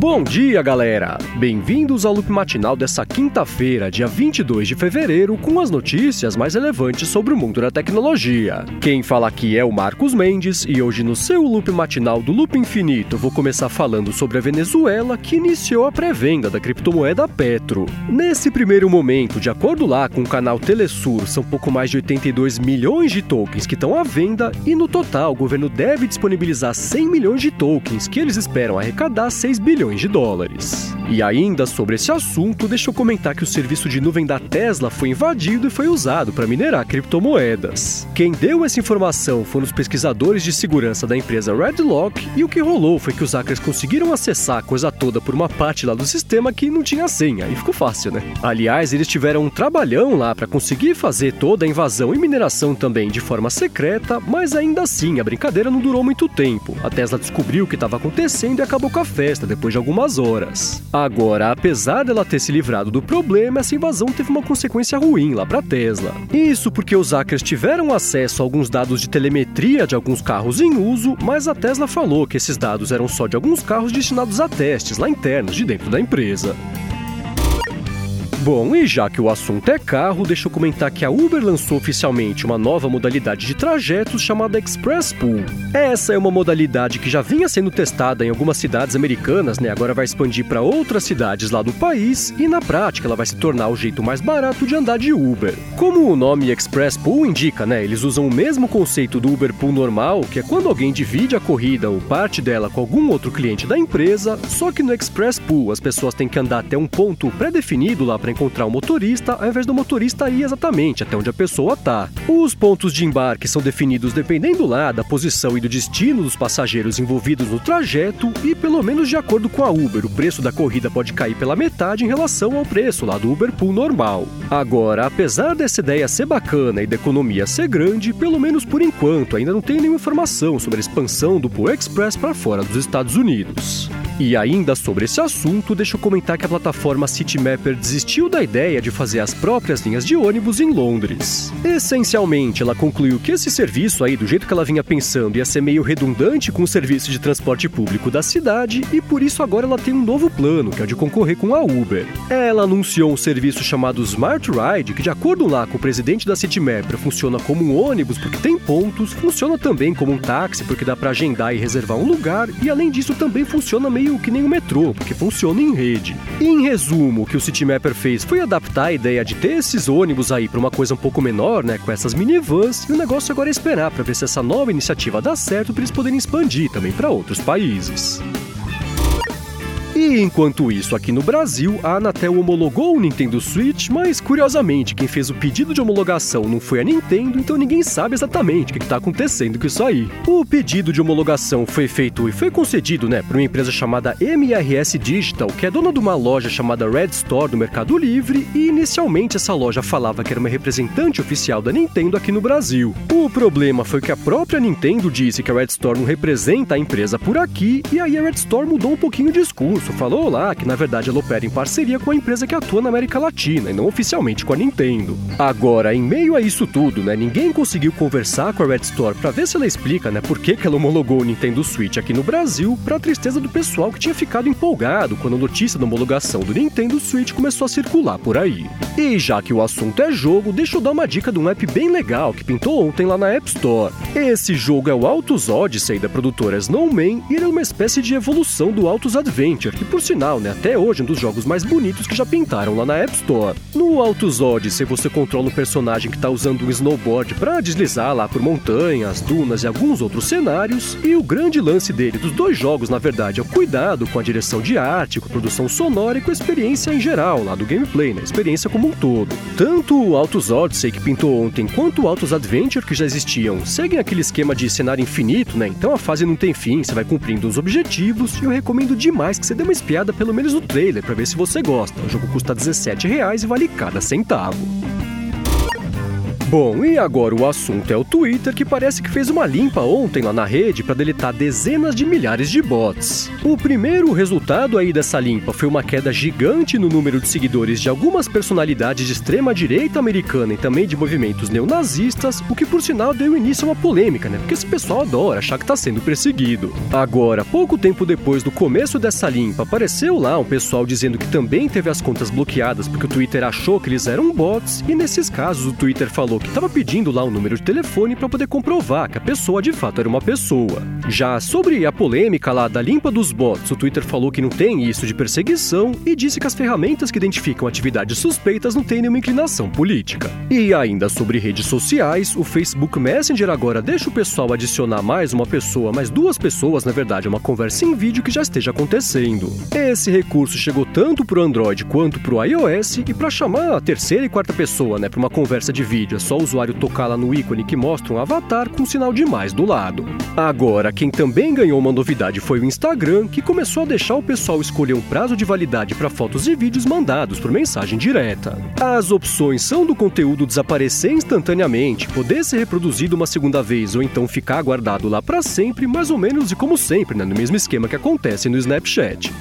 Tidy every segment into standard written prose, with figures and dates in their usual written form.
Bom dia, galera! Bem-vindos ao Loop Matinal dessa quinta-feira, dia 22 de fevereiro, com as notícias mais relevantes sobre o mundo da tecnologia. Quem fala aqui é o Marcos Mendes, e hoje no seu Loop Matinal do Loop Infinito vou começar falando sobre a Venezuela, que iniciou a pré-venda da criptomoeda Petro. Nesse primeiro momento, de acordo lá com o canal Telesur, são pouco mais de 82 milhões de tokens que estão à venda, e no total o governo deve disponibilizar 100 milhões de tokens, que eles esperam arrecadar 6 bilhões de dólares. E ainda sobre esse assunto, deixa eu comentar que o serviço de nuvem da Tesla foi invadido e foi usado para minerar criptomoedas. Quem deu essa informação foram os pesquisadores de segurança da empresa Redlock, e o que rolou foi que os hackers conseguiram acessar a coisa toda por uma parte lá do sistema que não tinha senha, e ficou fácil, né? Aliás, eles tiveram um trabalhão lá para conseguir fazer toda a invasão e mineração também de forma secreta, mas ainda assim a brincadeira não durou muito tempo. A Tesla descobriu o que estava acontecendo e acabou com a festa depois de algumas horas. Agora, apesar dela ter se livrado do problema, essa invasão teve uma consequência ruim lá para a Tesla. Isso porque os hackers tiveram acesso a alguns dados de telemetria de alguns carros em uso, mas a Tesla falou que esses dados eram só de alguns carros destinados a testes lá internos de dentro da empresa. Bom, e já que o assunto é carro, deixa eu comentar que a Uber lançou oficialmente uma nova modalidade de trajetos chamada Express Pool. Essa é uma modalidade que já vinha sendo testada em algumas cidades americanas, né? Agora vai expandir para outras cidades lá do país e na prática ela vai se tornar o jeito mais barato de andar de Uber. Como o nome Express Pool indica, né? Eles usam o mesmo conceito do Uber Pool normal, que é quando alguém divide a corrida ou parte dela com algum outro cliente da empresa, só que no Express Pool as pessoas têm que andar até um ponto pré-definido lá para encontrar o motorista, ao invés do motorista ir exatamente até onde a pessoa está. Os pontos de embarque são definidos dependendo lá da posição e do destino dos passageiros envolvidos no trajeto e, pelo menos de acordo com a Uber, o preço da corrida pode cair pela metade em relação ao preço lá do Uber Pool normal. Agora, apesar dessa ideia ser bacana e da economia ser grande, pelo menos por enquanto ainda não tem nenhuma informação sobre a expansão do Pool Express para fora dos Estados Unidos. E ainda sobre esse assunto, deixa eu comentar que a plataforma Citymapper desistiu da ideia de fazer as próprias linhas de ônibus em Londres. Essencialmente, ela concluiu que esse serviço aí, do jeito que ela vinha pensando, ia ser meio redundante com o serviço de transporte público da cidade, e por isso agora ela tem um novo plano, que é o de concorrer com a Uber. Ela anunciou um serviço chamado Smart Ride, que de acordo lá com o presidente da Citymapper, funciona como um ônibus porque tem pontos, funciona também como um táxi porque dá para agendar e reservar um lugar, e além disso também funciona meio que nem o metrô, porque funciona em rede. E, em resumo, o que o Citymapper fez foi adaptar a ideia de ter esses ônibus aí para uma coisa um pouco menor, né, com essas minivans, e o negócio agora é esperar para ver se essa nova iniciativa dá certo para eles poderem expandir também para outros países. E enquanto isso, aqui no Brasil, a Anatel homologou o Nintendo Switch, mas curiosamente quem fez o pedido de homologação não foi a Nintendo, então ninguém sabe exatamente o que está acontecendo com isso aí. O pedido de homologação foi feito e foi concedido, né, por uma empresa chamada MRS Digital, que é dona de uma loja chamada Red Store do Mercado Livre, e inicialmente essa loja falava que era uma representante oficial da Nintendo aqui no Brasil. O problema foi que a própria Nintendo disse que a Red Store não representa a empresa por aqui, e aí a Red Store mudou um pouquinho o discurso. Falou lá que na verdade ela opera em parceria com a empresa que atua na América Latina e não oficialmente com a Nintendo. Agora, em meio a isso tudo, né, ninguém conseguiu conversar com a Red Store pra ver se ela explica, né, por que ela homologou o Nintendo Switch aqui no Brasil, pra tristeza do pessoal que tinha ficado empolgado quando a notícia da homologação do Nintendo Switch começou a circular por aí. E já que o assunto é jogo, deixa eu dar uma dica de um app bem legal que pintou ontem lá na App Store. Esse jogo é o Autos Odyssey da produtora Snowman, e ele é uma espécie de evolução do Autos Adventure, que por sinal, né, até hoje é um dos jogos mais bonitos que já pintaram lá na App Store. No Autos Odyssey você controla um personagem que está usando um snowboard para deslizar lá por montanhas, dunas e alguns outros cenários, e o grande lance dele, dos dois jogos na verdade, é o cuidado com a direção de arte, com a produção sonora e com a experiência em geral lá do gameplay, né, a experiência como um todo. Tanto o Autos Odyssey que pintou ontem quanto o Autos Adventure que já existiam seguem aquele esquema de cenário infinito, né, então a fase não tem fim, você vai cumprindo os objetivos, e eu recomendo demais que você dê uma espiada pelo menos no trailer para ver se você gosta. O jogo custa R$17 e vale cada centavo. Bom, e agora o assunto é o Twitter, que parece que fez uma limpa ontem lá na rede para deletar dezenas de milhares de bots. O primeiro resultado aí dessa limpa foi uma queda gigante no número de seguidores de algumas personalidades de extrema-direita americana e também de movimentos neonazistas, o que por sinal deu início a uma polêmica, né? Porque esse pessoal adora achar que está sendo perseguido. Agora, pouco tempo depois do começo dessa limpa, apareceu lá um pessoal dizendo que também teve as contas bloqueadas porque o Twitter achou que eles eram bots, e nesses casos o Twitter falou que estava pedindo lá um número de telefone para poder comprovar que a pessoa de fato era uma pessoa. Já sobre a polêmica lá da limpa dos bots, o Twitter falou que não tem isso de perseguição e disse que as ferramentas que identificam atividades suspeitas não têm nenhuma inclinação política. E ainda sobre redes sociais, o Facebook Messenger agora deixa o pessoal adicionar mais uma pessoa, mais duas pessoas, na verdade, uma conversa em vídeo que já esteja acontecendo. Esse recurso chegou tanto para o Android quanto para o iOS, e para chamar a terceira e quarta pessoa, né, para uma conversa de vídeo, é só o usuário tocar lá no ícone que mostra um avatar com um sinal de mais do lado. Agora, quem também ganhou uma novidade foi o Instagram, que começou a deixar o pessoal escolher um prazo de validade para fotos e vídeos mandados por mensagem direta. As opções são do conteúdo desaparecer instantaneamente, poder ser reproduzido uma segunda vez ou então ficar guardado lá para sempre, mais ou menos e como sempre, né, no mesmo esquema que acontece no Snapchat.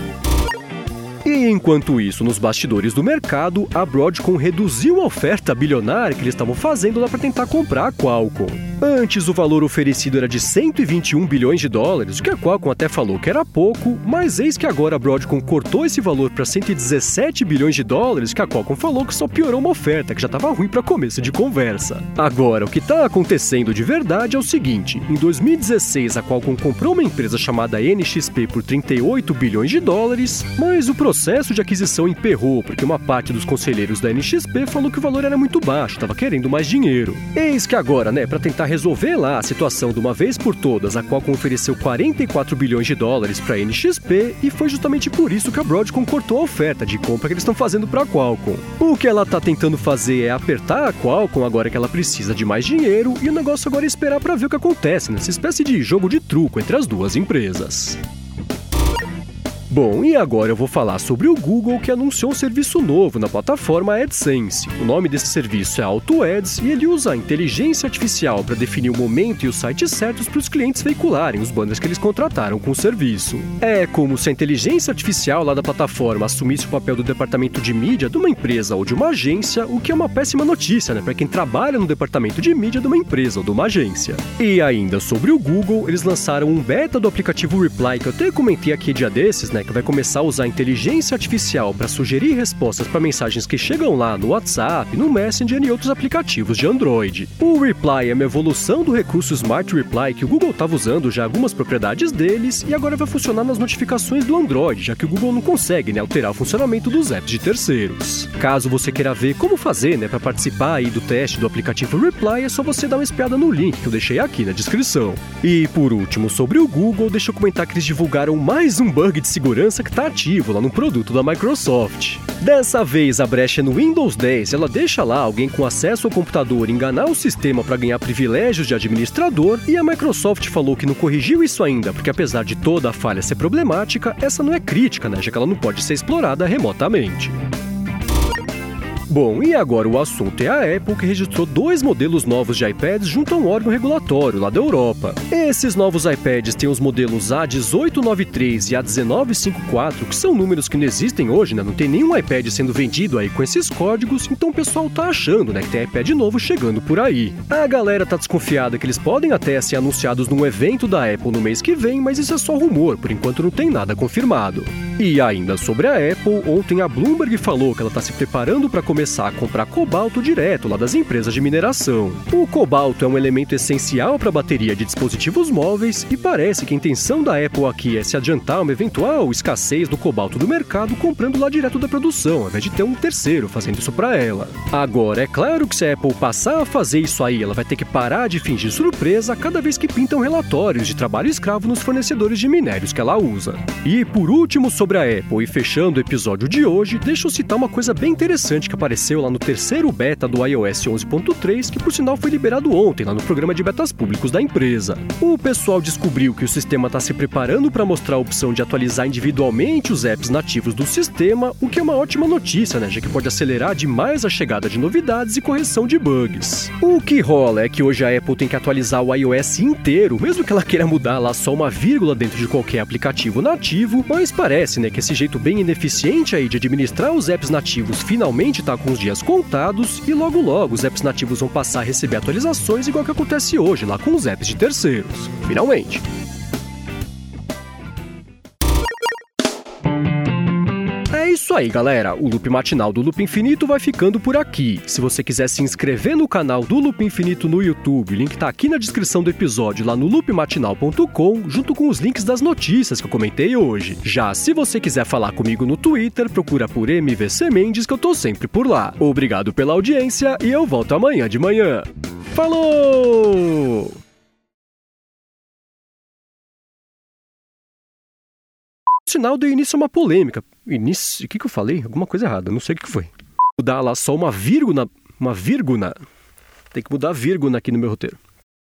E enquanto isso, nos bastidores do mercado, a Broadcom reduziu a oferta bilionária que eles estavam fazendo lá para tentar comprar a Qualcomm. Antes, o valor oferecido era de 121 bilhões de dólares, o que a Qualcomm até falou que era pouco, mas eis que agora a Broadcom cortou esse valor para 117 bilhões de dólares, que a Qualcomm falou que só piorou uma oferta que já estava ruim para começo de conversa. Agora, o que está acontecendo de verdade é o seguinte: em 2016, a Qualcomm comprou uma empresa chamada NXP por 38 bilhões de dólares, mas o processo de aquisição emperrou, porque uma parte dos conselheiros da NXP falou que o valor era muito baixo, estava querendo mais dinheiro. Eis que agora, né, para tentar resolver lá a situação de uma vez por todas, a Qualcomm ofereceu 44 bilhões de dólares para a NXP, e foi justamente por isso que a Broadcom cortou a oferta de compra que eles estão fazendo para a Qualcomm. O que ela está tentando fazer é apertar a Qualcomm agora que ela precisa de mais dinheiro, e o negócio agora é esperar para ver o que acontece nessa espécie de jogo de truco entre as duas empresas. Bom, e agora eu vou falar sobre o Google, que anunciou um serviço novo na plataforma AdSense. O nome desse serviço é AutoAds e ele usa a inteligência artificial para definir o momento e os sites certos para os clientes veicularem os banners que eles contrataram com o serviço. É como se a inteligência artificial lá da plataforma assumisse o papel do departamento de mídia de uma empresa ou de uma agência, o que é uma péssima notícia, né, para quem trabalha no departamento de mídia de uma empresa ou de uma agência. E ainda sobre o Google, eles lançaram um beta do aplicativo Reply, que eu até comentei aqui dia desses, né, que vai começar a usar a inteligência artificial para sugerir respostas para mensagens que chegam lá no WhatsApp, no Messenger e outros aplicativos de Android. O Reply é uma evolução do recurso Smart Reply que o Google estava usando já algumas propriedades deles e agora vai funcionar nas notificações do Android, já que o Google não consegue, né, alterar o funcionamento dos apps de terceiros. Caso você queira ver como fazer, né, para participar aí do teste do aplicativo Reply, é só você dar uma espiada no link que eu deixei aqui na descrição. E por último, sobre o Google, deixa eu comentar que eles divulgaram mais um bug de segurança que está ativo lá no produto da Microsoft. Dessa vez, a brecha é no Windows 10, ela deixa lá alguém com acesso ao computador enganar o sistema para ganhar privilégios de administrador, e a Microsoft falou que não corrigiu isso ainda, porque apesar de toda a falha ser problemática, essa não é crítica, né, já que ela não pode ser explorada remotamente. Bom, e agora o assunto é a Apple, que registrou 2 modelos novos de iPads junto a um órgão regulatório lá da Europa. Esses novos iPads têm os modelos A1893 e A1954, que são números que não existem hoje, né? Não tem nenhum iPad sendo vendido aí com esses códigos, então o pessoal tá achando, né, que tem iPad novo chegando por aí. A galera tá desconfiada que eles podem até ser anunciados num evento da Apple no mês que vem, mas isso é só rumor, por enquanto não tem nada confirmado. E ainda sobre a Apple, ontem a Bloomberg falou que ela está se preparando para começar a comprar cobalto direto lá das empresas de mineração. O cobalto é um elemento essencial para a bateria de dispositivos móveis e parece que a intenção da Apple aqui é se adiantar a uma eventual escassez do cobalto do mercado comprando lá direto da produção, ao invés de ter um terceiro fazendo isso para ela. Agora, é claro que se a Apple passar a fazer isso aí, ela vai ter que parar de fingir surpresa cada vez que pintam relatórios de trabalho escravo nos fornecedores de minérios que ela usa. E por último, sobre sobre a Apple e fechando o episódio de hoje, deixa eu citar uma coisa bem interessante que apareceu lá no terceiro beta do iOS 11.3, que por sinal foi liberado ontem lá no programa de betas públicos da empresa. O pessoal descobriu que o sistema está se preparando para mostrar a opção de atualizar individualmente os apps nativos do sistema, o que é uma ótima notícia, né, já que pode acelerar demais a chegada de novidades e correção de bugs. O que rola é que hoje a Apple tem que atualizar o iOS inteiro, mesmo que ela queira mudar lá só uma vírgula dentro de qualquer aplicativo nativo, mas parece, né, que esse jeito bem ineficiente aí de administrar os apps nativos finalmente tá com os dias contados e logo os apps nativos vão passar a receber atualizações igual que acontece hoje lá com os apps de terceiros. Finalmente. É isso aí, galera. O Loop Matinal do Loop Infinito vai ficando por aqui. Se você quiser se inscrever no canal do Loop Infinito no YouTube, o link tá aqui na descrição do episódio lá no loopmatinal.com, junto com os links das notícias que eu comentei hoje. Já se você quiser falar comigo no Twitter, procura por MVC Mendes, que eu tô sempre por lá. Obrigado pela audiência e eu volto amanhã de manhã. Falou! O sinal deu início a uma polêmica. Início? O que eu falei? Alguma coisa errada, não sei o que foi. Mudar lá só uma vírgula. Tem que mudar a vírgula aqui no meu roteiro.